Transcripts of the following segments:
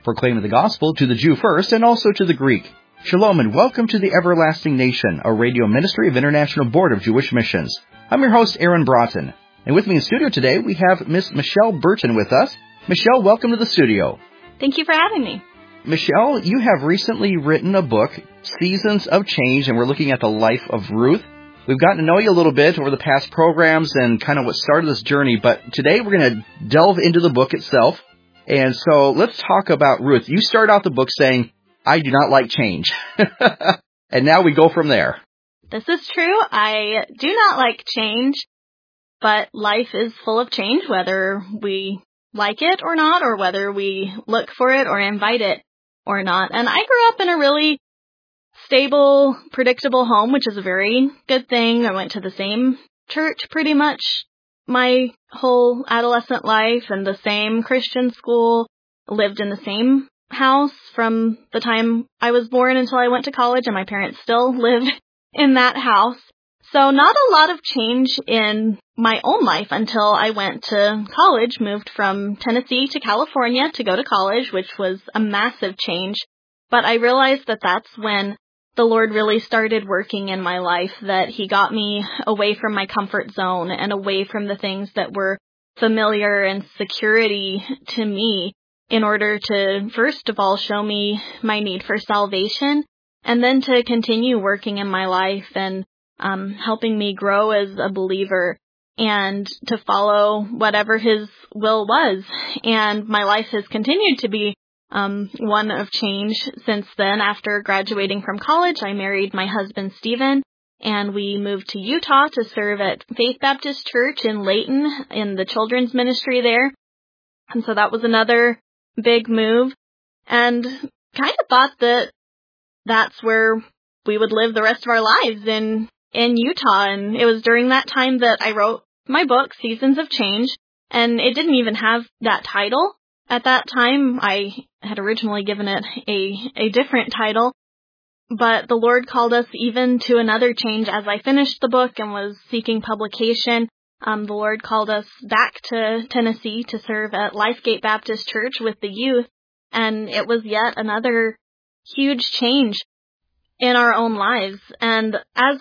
proclaiming the gospel to the Jew first and also to the Greek. Shalom and welcome to the Everlasting Nation, a radio ministry of International Board of Jewish Missions. I'm your host, Aaron Broughton. And with me in studio today, we have Miss Michelle Burton with us. Michelle, welcome to the studio. Thank you for having me. Michelle, you have recently written a book, Seasons of Change, and we're looking at the life of Ruth. We've gotten to know you a little bit over the past programs and kind of what started this journey, but today we're going to delve into the book itself. And so let's talk about Ruth. You start out the book saying, I do not like change. And now we go from there. This is true. I do not like change, but life is full of change, whether we like it or not, or whether we look for it or invite it or not. And I grew up in a really stable, predictable home, which is a very good thing. I went to the same church pretty much my whole adolescent life and the same Christian school, lived in the same house from the time I was born until I went to college, and my parents still lived in that house. So not a lot of change in my own life until I went to college, moved from Tennessee to California to go to college, which was a massive change. But I realized that that's when the Lord really started working in my life, that He got me away from my comfort zone and away from the things that were familiar and security to me in order to, first of all, show me my need for salvation, and then to continue working in my life and helping me grow as a believer and to follow whatever His will was. And my life has continued to be one of change since then. After graduating from college, I married my husband, Stephen, and we moved to Utah to serve at Faith Baptist Church in Layton in the children's ministry there. And so that was another big move, and kind of thought that that's where we would live the rest of our lives in Utah. And it was during that time that I wrote my book, Seasons of Change, and it didn't even have that title. At that time, I had originally given it a different title, but the Lord called us even to another change as I finished the book and was seeking publication. The Lord called us back to Tennessee to serve at Lifegate Baptist Church with the youth, and it was yet another huge change in our own lives. And as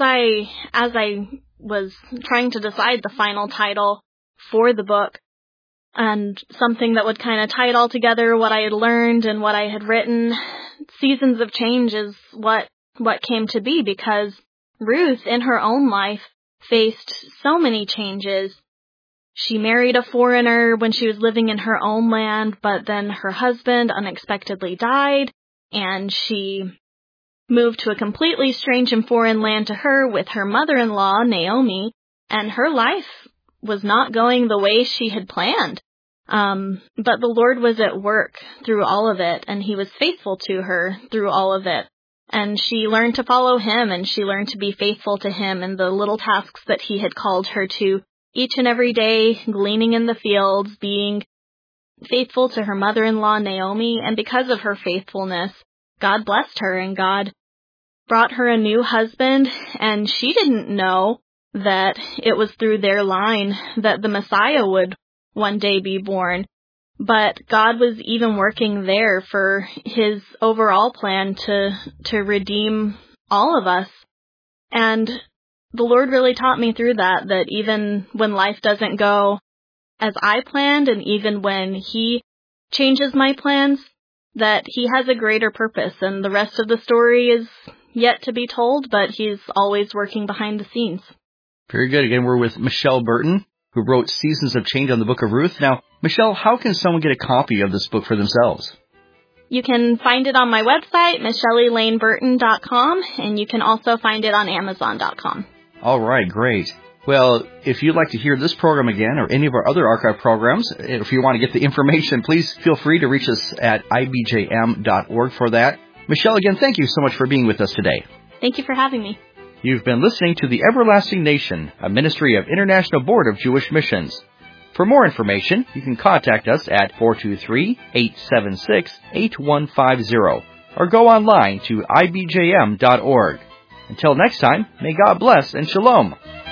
I was trying to decide the final title for the book, and something that would kind of tie it all together, what I had learned and what I had written, Seasons of Change is what came to be, because Ruth, in her own life, faced so many changes. She married a foreigner when she was living in her own land, but then her husband unexpectedly died, and she moved to a completely strange and foreign land to her with her mother-in-law, Naomi, and her life was not going the way she had planned. But the Lord was at work through all of it, and He was faithful to her through all of it. And she learned to follow Him, and she learned to be faithful to Him in the little tasks that He had called her to each and every day, gleaning in the fields, being faithful to her mother-in-law, Naomi. And because of her faithfulness, God blessed her, and God brought her a new husband, and she didn't know that it was through their line that the Messiah would one day be born. But God was even working there for His overall plan to redeem all of us. And the Lord really taught me through that even when life doesn't go as I planned, and even when He changes my plans, that He has a greater purpose. And the rest of the story is yet to be told, but He's always working behind the scenes. Very good. Again, we're with Michelle Burton, who wrote Seasons of Change on the Book of Ruth. Now, Michelle, how can someone get a copy of this book for themselves? You can find it on my website, MichelleElaineBurton.com, and you can also find it on Amazon.com. All right, great. Well, if you'd like to hear this program again or any of our other archive programs, if you want to get the information, please feel free to reach us at ibjm.org for that. Michelle, again, thank you so much for being with us today. Thank you for having me. You've been listening to The Everlasting Nation, a ministry of International Board of Jewish Missions. For more information, you can contact us at 423-876-8150 or go online to ibjm.org. Until next time, may God bless and shalom.